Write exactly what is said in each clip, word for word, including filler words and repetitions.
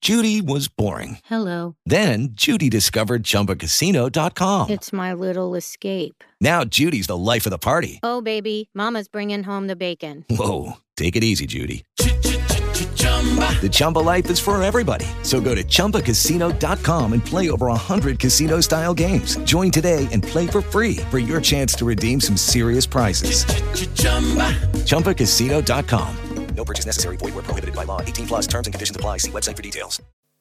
Judy was boring. Hello. Then Judy discovered Chumba Casino dot com. It's my little escape. Now Judy's the life of the party. Oh, baby, mama's bringing home the bacon. Whoa, take it easy, Judy. The Chumba life is for everybody. So go to Chumba Casino dot com and play over one hundred casino-style games. Join today and play for free for your chance to redeem some serious prizes. Chumba Casino dot com. No purchase necessary. Void where prohibited by law. eighteen plus terms and conditions apply. See website for details.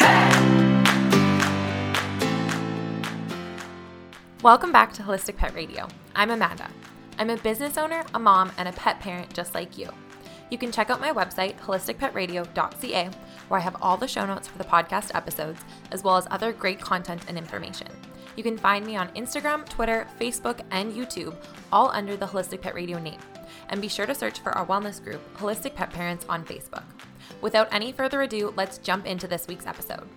Welcome back to Holistic Pet Radio. I'm Amanda. I'm a business owner, a mom, and a pet parent just like you. You can check out my website, holistic pet radio dot c a, where I have all the show notes for the podcast episodes, as well as other great content and information. You can find me on Instagram, Twitter, Facebook, and YouTube, all under the Holistic Pet Radio name. And be sure to search for our wellness group, Holistic Pet Parents, on Facebook. Without any further ado, let's jump into this week's episode.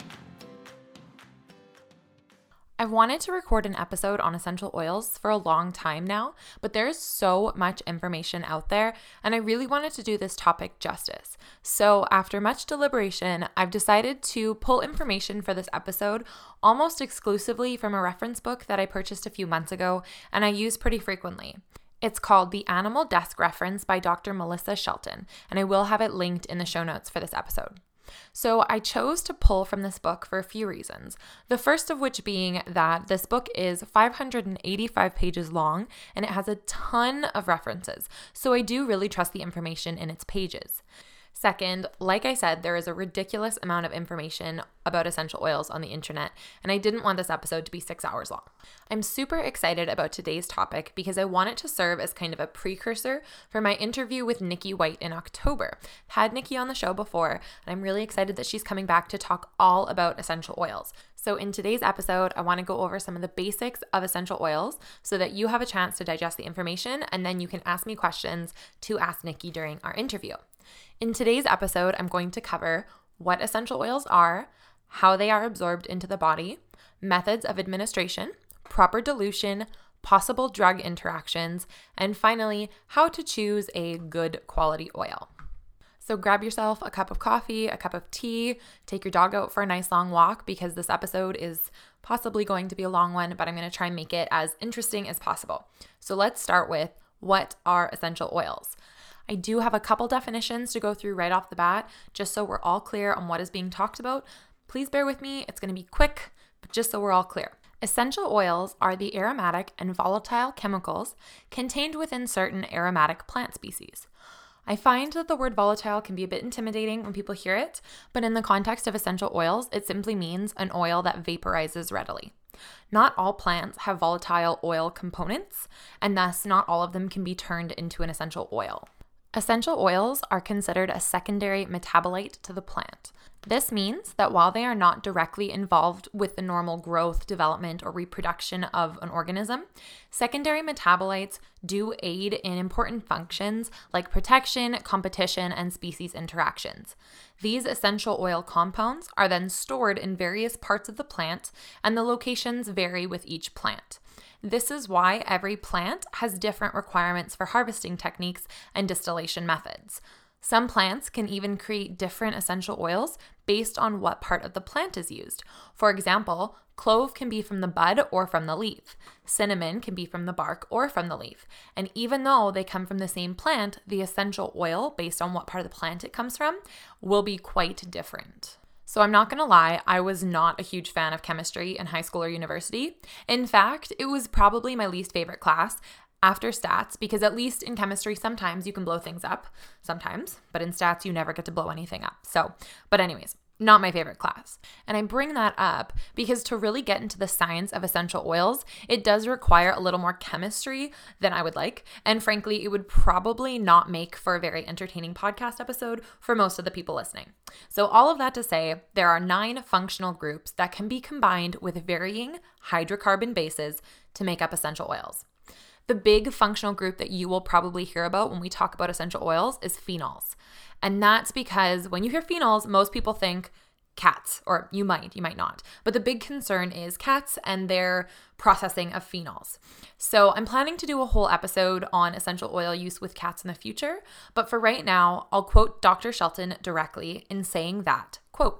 I've wanted to record an episode on essential oils for a long time now, but there's so much information out there, and I really wanted to do this topic justice. So after much deliberation, I've decided to pull information for this episode almost exclusively from a reference book that I purchased a few months ago and I use pretty frequently. It's called The Animal Desk Reference by Doctor Melissa Shelton, and I will have it linked in the show notes for this episode. So I chose to pull from this book for a few reasons. The first of which being that this book is five hundred eighty-five pages long and it has a ton of references. So I do really trust the information in its pages. Second, like I said, there is a ridiculous amount of information about essential oils on the internet, and I didn't want this episode to be six hours long. I'm super excited about today's topic because I want it to serve as kind of a precursor for my interview with Nikki White in October. I've had Nikki on the show before, and I'm really excited that she's coming back to talk all about essential oils. So in today's episode, I want to go over some of the basics of essential oils so that you have a chance to digest the information, and then you can ask me questions to ask Nikki during our interview. In today's episode, I'm going to cover what essential oils are, how they are absorbed into the body, methods of administration, proper dilution, possible drug interactions, and finally, how to choose a good quality oil. So grab yourself a cup of coffee, a cup of tea, take your dog out for a nice long walk because this episode is possibly going to be a long one, but I'm going to try and make it as interesting as possible. So let's start with what are essential oils? I do have a couple definitions to go through right off the bat, just so we're all clear on what is being talked about. Please bear with me. It's going to be quick, but just so we're all clear. Essential oils are the aromatic and volatile chemicals contained within certain aromatic plant species. I find that the word volatile can be a bit intimidating when people hear it, but in the context of essential oils, it simply means an oil that vaporizes readily. Not all plants have volatile oil components, and thus not all of them can be turned into an essential oil. Essential oils are considered a secondary metabolite to the plant. This means that while they are not directly involved with the normal growth, development, or reproduction of an organism, secondary metabolites do aid in important functions like protection, competition, and species interactions. These essential oil compounds are then stored in various parts of the plant, and the locations vary with each plant. This is why every plant has different requirements for harvesting techniques and distillation methods. Some plants can even create different essential oils based on what part of the plant is used. For example, clove can be from the bud or from the leaf. Cinnamon can be from the bark or from the leaf. And even though they come from the same plant, the essential oil, based on what part of the plant it comes from, will be quite different. So I'm not going to lie, I was not a huge fan of chemistry in high school or university. In fact, it was probably my least favorite class after stats, because at least in chemistry, sometimes you can blow things up, sometimes, but in stats, you never get to blow anything up. So, but anyways, not my favorite class. And I bring that up because to really get into the science of essential oils, it does require a little more chemistry than I would like. And frankly, it would probably not make for a very entertaining podcast episode for most of the people listening. So all of that to say, there are nine functional groups that can be combined with varying hydrocarbon bases to make up essential oils. The big functional group that you will probably hear about when we talk about essential oils is phenols. And that's because when you hear phenols, most people think cats, or you might, you might not. But the big concern is cats and their processing of phenols. So I'm planning to do a whole episode on essential oil use with cats in the future. But for right now, I'll quote Doctor Shelton directly in saying that, quote,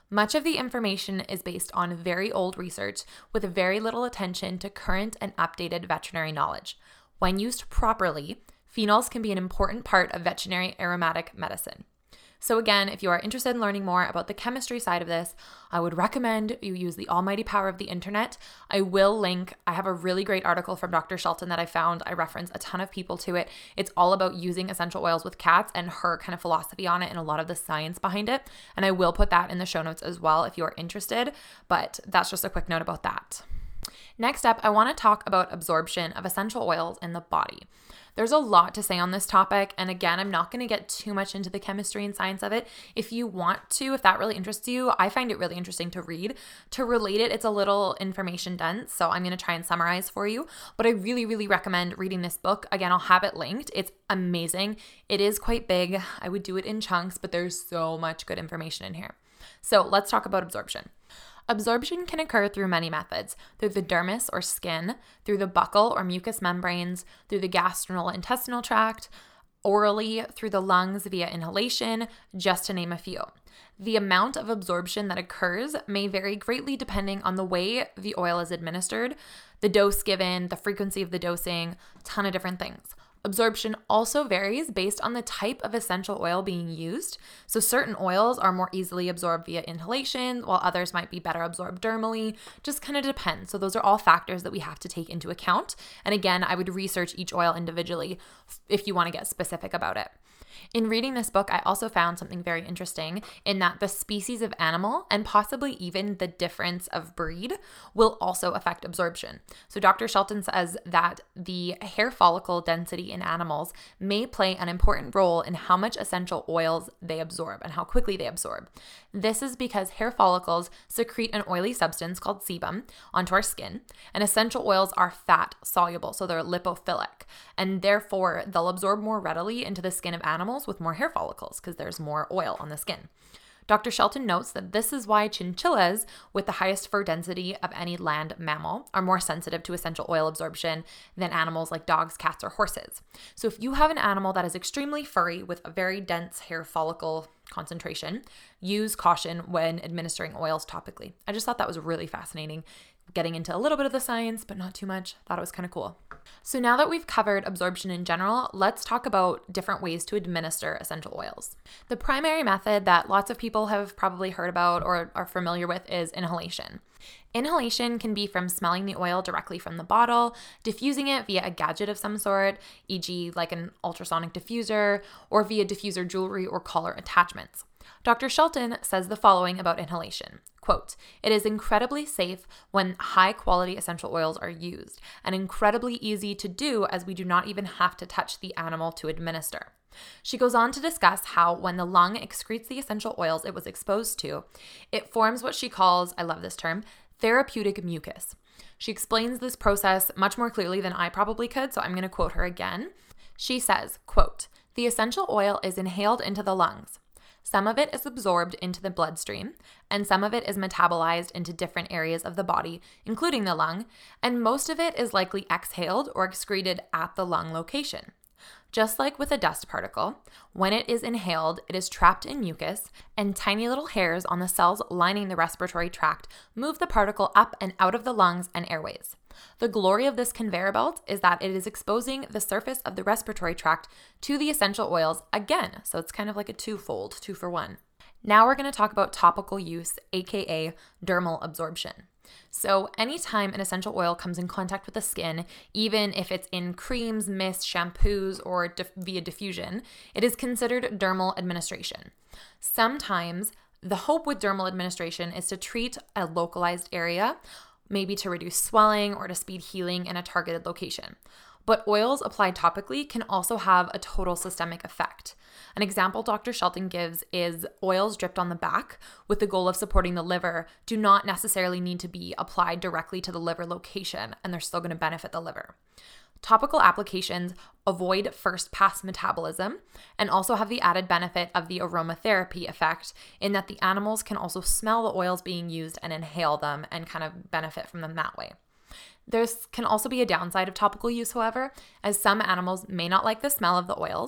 Much of the information is based on very old research with very little attention to current and updated veterinary knowledge. When used properly, phenols can be an important part of veterinary aromatic medicine. So again, if you are interested in learning more about the chemistry side of this, I would recommend you use the almighty power of the internet. I will link, I have a really great article from Doctor Shelton that I found. I reference a ton of people to it. It's all about using essential oils with cats and her kind of philosophy on it and a lot of the science behind it. And I will put that in the show notes as well if you are interested, but that's just a quick note about that. Next up, I want to talk about absorption of essential oils in the body. There's a lot to say on this topic, and again, I'm not going to get too much into the chemistry and science of it. If you want to, if that really interests you, I find it really interesting to read. To relate it, it's a little information dense, so I'm going to try and summarize for you, but I really, really recommend reading this book. Again, I'll have it linked. It's amazing. It is quite big. I would do it in chunks, but there's so much good information in here. So let's talk about absorption. Absorption can occur through many methods, through the dermis or skin, through the buccal or mucous membranes, through the gastrointestinal tract, orally, through the lungs via inhalation, just to name a few. The amount of absorption that occurs may vary greatly depending on the way the oil is administered, the dose given, the frequency of the dosing, a ton of different things. Absorption also varies based on the type of essential oil being used. So certain oils are more easily absorbed via inhalation, while others might be better absorbed dermally. Just kind of depends. So those are all factors that we have to take into account. And again, I would research each oil individually if you want to get specific about it. In reading this book, I also found something very interesting in that the species of animal and possibly even the difference of breed will also affect absorption. So Doctor Shelton says that the hair follicle density in animals may play an important role in how much essential oils they absorb and how quickly they absorb. This is because hair follicles secrete an oily substance called sebum onto our skin, and essential oils are fat soluble, so they're lipophilic, and therefore they'll absorb more readily into the skin of animals with more hair follicles because there's more oil on the skin. Doctor Shelton notes that this is why chinchillas with the highest fur density of any land mammal are more sensitive to essential oil absorption than animals like dogs, cats, or horses. So if you have an animal that is extremely furry with a very dense hair follicle concentration, use caution when administering oils topically. I just thought that was really fascinating, getting into a little bit of the science, but not too much. Thought it was kind of cool. So now that we've covered absorption in general, let's talk about different ways to administer essential oils. The primary method that lots of people have probably heard about or are familiar with is inhalation. Inhalation can be from smelling the oil directly from the bottle, diffusing it via a gadget of some sort, for example like an ultrasonic diffuser, or via diffuser jewelry or collar attachments. Doctor Shelton says the following about inhalation. Quote, "It is incredibly safe when high-quality essential oils are used, and incredibly easy to do as we do not even have to touch the animal to administer." She goes on to discuss how when the lung excretes the essential oils it was exposed to, it forms what she calls, I love this term, therapeutic mucus. She explains this process much more clearly than I probably could, so I'm going to quote her again. She says, quote, "The essential oil is inhaled into the lungs. Some of it is absorbed into the bloodstream, and some of it is metabolized into different areas of the body, including the lung, and most of it is likely exhaled or excreted at the lung location. Just like with a dust particle, when it is inhaled, it is trapped in mucus, and tiny little hairs on the cells lining the respiratory tract move the particle up and out of the lungs and airways. The glory of this conveyor belt is that it is exposing the surface of the respiratory tract to the essential oils again, so it's kind of like a twofold, two for one. Now we're going to talk about topical use, aka dermal absorption. So anytime an essential oil comes in contact with the skin, even if it's in creams, mists, shampoos, or diff- via diffusion, it is considered dermal administration. Sometimes the hope with dermal administration is to treat a localized area, maybe to reduce swelling or to speed healing in a targeted location. But oils applied topically can also have a total systemic effect. An example Doctor Shelton gives is oils dripped on the back with the goal of supporting the liver do not necessarily need to be applied directly to the liver location, and they're still going to benefit the liver. Topical applications avoid first pass metabolism and also have the added benefit of the aromatherapy effect in that the animals can also smell the oils being used and inhale them and kind of benefit from them that way. There can also be a downside of topical use, however, as some animals may not like the smell of the oils.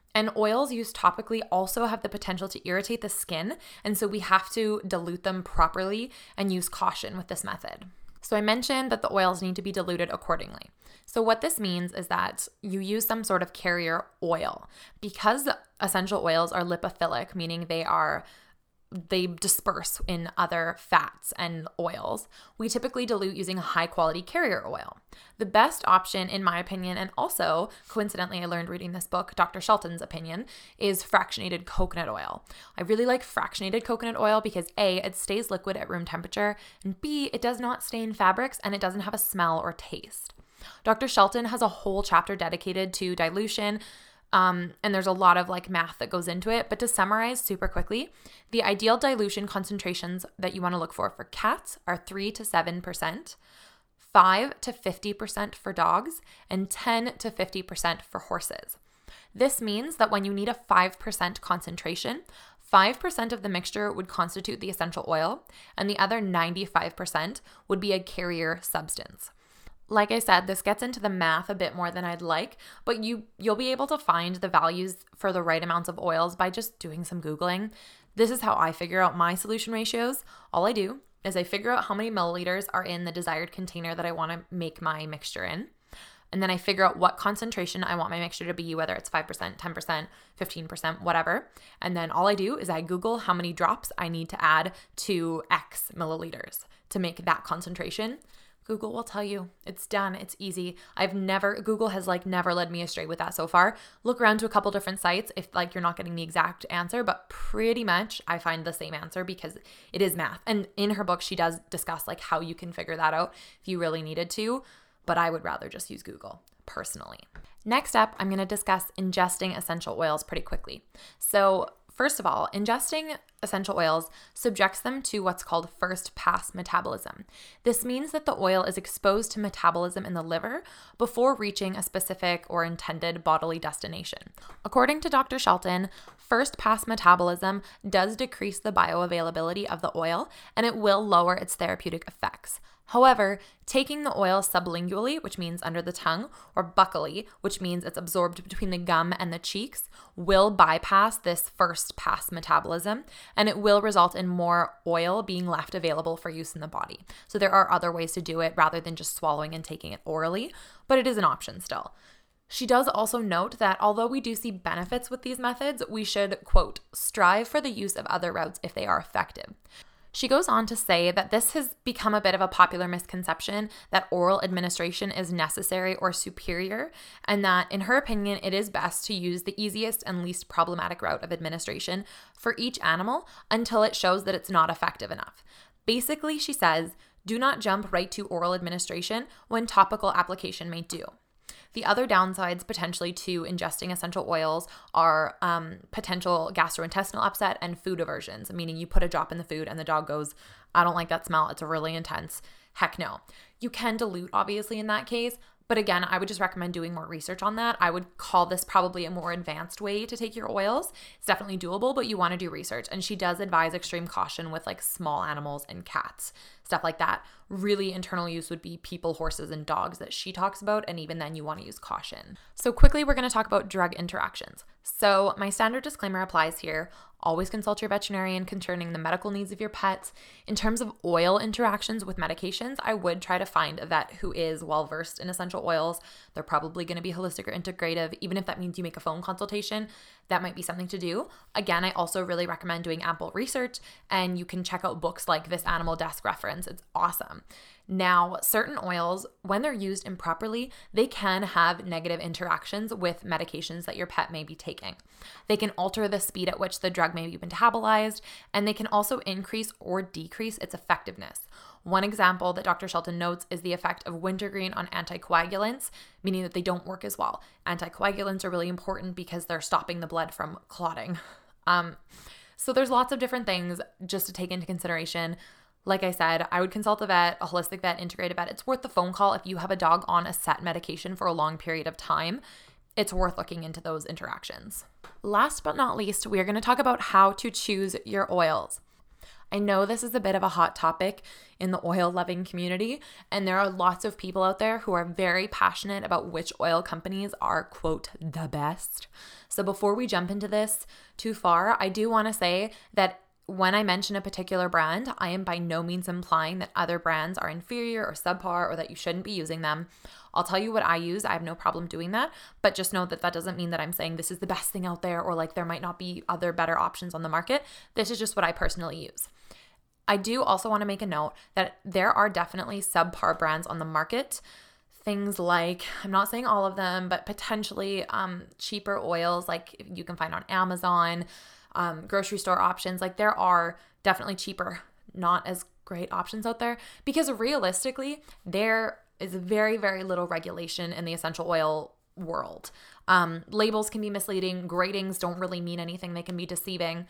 And oils used topically also have the potential to irritate the skin, and so we have to dilute them properly and use caution with this method. So I mentioned that the oils need to be diluted accordingly. So what this means is that you use some sort of carrier oil. Because essential oils are lipophilic, meaning they are they disperse in other fats and oils, we typically dilute using a high quality carrier oil. The best option, in my opinion, and also coincidentally I learned reading this book, Doctor Shelton's opinion, is fractionated coconut oil. I really like fractionated coconut oil because A, it stays liquid at room temperature, and B, it does not stain fabrics and it doesn't have a smell or taste. Doctor Shelton has a whole chapter dedicated to dilution, Um, and there's a lot of like math that goes into it. But to summarize super quickly, the ideal dilution concentrations that you want to look for for cats are three to seven percent, five to fifty percent for dogs, and ten to fifty percent for horses. This means that when you need a five percent concentration, five percent of the mixture would constitute the essential oil, and the other ninety-five percent would be a carrier substance. Like I said, this gets into the math a bit more than I'd like, but you, you'll be able to find the values for the right amounts of oils by just doing some Googling. This is how I figure out my solution ratios. All I do is I figure out how many milliliters are in the desired container that I want to make my mixture in. And then I figure out what concentration I want my mixture to be, whether it's five percent, ten percent, fifteen percent, whatever. And then all I do is I Google how many drops I need to add to X milliliters to make that concentration. Google will tell you. It's done. It's easy. I've never, Google has like never led me astray with that so far. Look around to a couple different sites if like you're not getting the exact answer, but pretty much I find the same answer because it is math. And in her book, she does discuss like how you can figure that out if you really needed to, but I would rather just use Google personally. Next up, I'm going to discuss ingesting essential oils pretty quickly. So first of all, ingesting essential oils subjects them to what's called first pass metabolism. This means that the oil is exposed to metabolism in the liver before reaching a specific or intended bodily destination. According to Doctor Shelton, first pass metabolism does decrease the bioavailability of the oil and it will lower its therapeutic effects. However, taking the oil sublingually, which means under the tongue, or buccally, which means it's absorbed between the gum and the cheeks, will bypass this first pass metabolism, and it will result in more oil being left available for use in the body. So there are other ways to do it rather than just swallowing and taking it orally, but it is an option still. She does also note that although we do see benefits with these methods, we should, quote, strive for the use of other routes if they are effective. She goes on to say that this has become a bit of a popular misconception that oral administration is necessary or superior, and that, in her opinion, it is best to use the easiest and least problematic route of administration for each animal until it shows that it's not effective enough. Basically, she says, do not jump right to oral administration when topical application may do. The other downsides potentially to ingesting essential oils are um, potential gastrointestinal upset and food aversions, meaning you put a drop in the food and the dog goes, I don't like that smell. It's really intense. Heck no. You can dilute, obviously, in that case. But again, I would just recommend doing more research on that. I would call this probably a more advanced way to take your oils. It's definitely doable, but you want to do research. And she does advise extreme caution with like small animals and cats, stuff like that. Really internal use would be people, horses, and dogs that she talks about. And even then you want to use caution. So quickly, we're going to talk about drug interactions. So my standard disclaimer applies here. Always consult your veterinarian concerning the medical needs of your pets. In terms of oil interactions with medications, I would try to find a vet who is well-versed in essential oils. They're probably going to be holistic or integrative. Even if that means you make a phone consultation, that might be something to do. Again, I also really recommend doing ample research, and you can check out books like this Animal Desk reference. It's awesome. Now, certain oils, when they're used improperly, they can have negative interactions with medications that your pet may be taking. They can alter the speed at which the drug may be metabolized, and they can also increase or decrease its effectiveness. One example that Doctor Shelton notes is the effect of wintergreen on anticoagulants, meaning that they don't work as well. Anticoagulants are really important because they're stopping the blood from clotting. Um, so there's lots of different things just to take into consideration. Like I said, I would consult a vet, a holistic vet, integrated vet. It's worth the phone call if you have a dog on a set medication for a long period of time. It's worth looking into those interactions. Last but not least, we are going to talk about how to choose your oils. I know this is a bit of a hot topic in the oil loving community, and there are lots of people out there who are very passionate about which oil companies are, quote, the best. So before we jump into this too far, I do want to say that when I mention a particular brand, I am by no means implying that other brands are inferior or subpar or that you shouldn't be using them. I'll tell you what I use. I have no problem doing that, but just know that that doesn't mean that I'm saying this is the best thing out there or like there might not be other better options on the market. This is just what I personally use. I do also want to make a note that there are definitely subpar brands on the market. Things like, I'm not saying all of them, but potentially um, cheaper oils like you can find on Amazon, um, grocery store options. Like there are definitely cheaper, not as great options out there because realistically, there is very, very little regulation in the essential oil world. Um, labels can be misleading. Gradings don't really mean anything. They can be deceiving.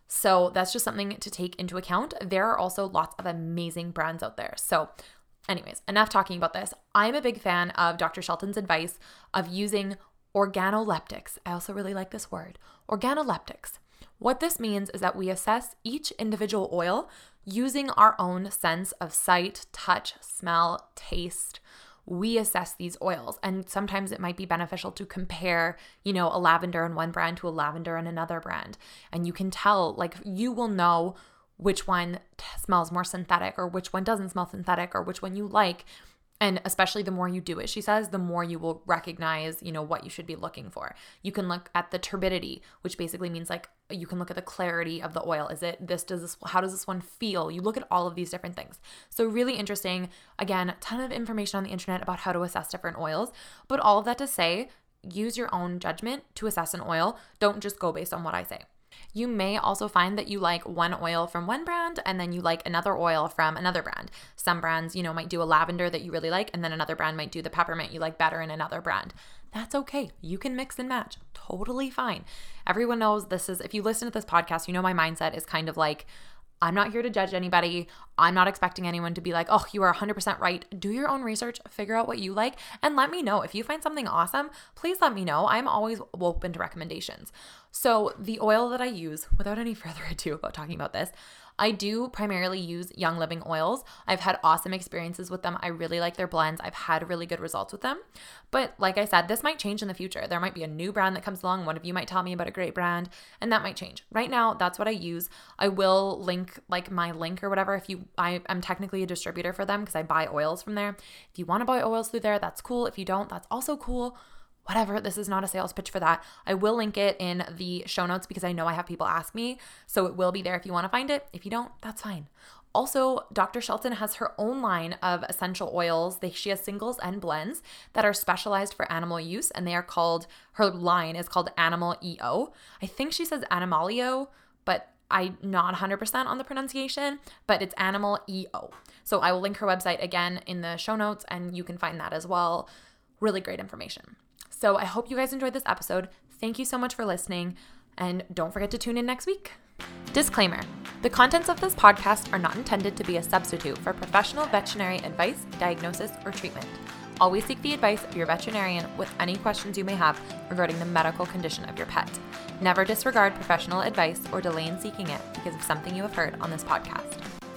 So that's just something to take into account. There are also lots of amazing brands out there. So anyways, enough talking about this. I'm a big fan of Doctor Shelton's advice of using organoleptics. I also really like this word, organoleptics. What this means is that we assess each individual oil using our own sense of sight, touch, smell, taste. We assess these oils, and sometimes it might be beneficial to compare, you know, a lavender in one brand to a lavender in another brand. And you can tell, like, you will know which one smells more synthetic or which one doesn't smell synthetic or which one you like. And especially the more you do it, she says, the more you will recognize, you know, what you should be looking for. You can look at the turbidity, which basically means like you can look at the clarity of the oil. Is it this, does this, how does this one feel? You look at all of these different things. So really interesting. Again, a ton of information on the internet about how to assess different oils, but all of that to say, use your own judgment to assess an oil. Don't just go based on what I say. You may also find that you like one oil from one brand and then you like another oil from another brand. Some brands, you know, might do a lavender that you really like, and then another brand might do the peppermint you like better in another brand. That's okay. You can mix and match. Totally fine. Everyone knows this is, if you listen to this podcast, you know my mindset is kind of like, I'm not here to judge anybody. I'm not expecting anyone to be like, oh, you are one hundred percent right. Do your own research, figure out what you like, and let me know. If you find something awesome, please let me know. I'm always open to recommendations. So the oil that I use, without any further ado about talking about this, I do primarily use Young Living oils. I've had awesome experiences with them. I really like their blends. I've had really good results with them. But like I said, this might change in the future. There might be a new brand that comes along. One of you might tell me about a great brand, and that might change. Right now, that's what I use. I will link like my link or whatever. If you, I am technically a distributor for them because I buy oils from there. If you want to buy oils through there, that's cool. If you don't, that's also cool. Whatever, this is not a sales pitch for that. I will link it in the show notes because I know I have people ask me. So it will be there if you want to find it. If you don't, that's fine. Also, Doctor Shelton has her own line of essential oils. They, she has singles and blends that are specialized for animal use, and they are called, her line is called Animal E O. I think she says Animalio, but I'm not one hundred percent on the pronunciation, but it's Animal E O. So I will link her website again in the show notes, and you can find that as well. Really great information. So I hope you guys enjoyed this episode. Thank you so much for listening, and don't forget to tune in next week. Disclaimer: the contents of this podcast are not intended to be a substitute for professional veterinary advice, diagnosis, or treatment. Always seek the advice of your veterinarian with any questions you may have regarding the medical condition of your pet. Never disregard professional advice or delay in seeking it because of something you have heard on this podcast.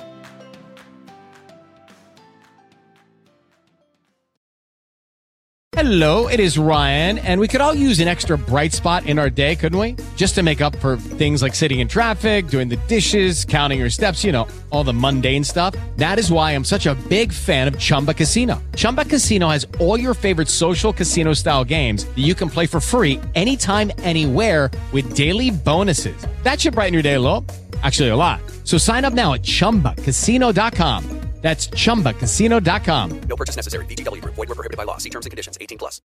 Hello, it is Ryan, and we could all use an extra bright spot in our day, couldn't we? Just to make up for things like sitting in traffic, doing the dishes, counting your steps, you know, all the mundane stuff. That is why I'm such a big fan of Chumba Casino. Chumba Casino has all your favorite social casino-style games that you can play for free anytime, anywhere with daily bonuses. That should brighten your day a little. Actually, a lot. So sign up now at chumba casino dot com. That's chumba casino dot com. No purchase necessary. V G W Group. Void where prohibited by law. See terms and conditions. eighteen plus.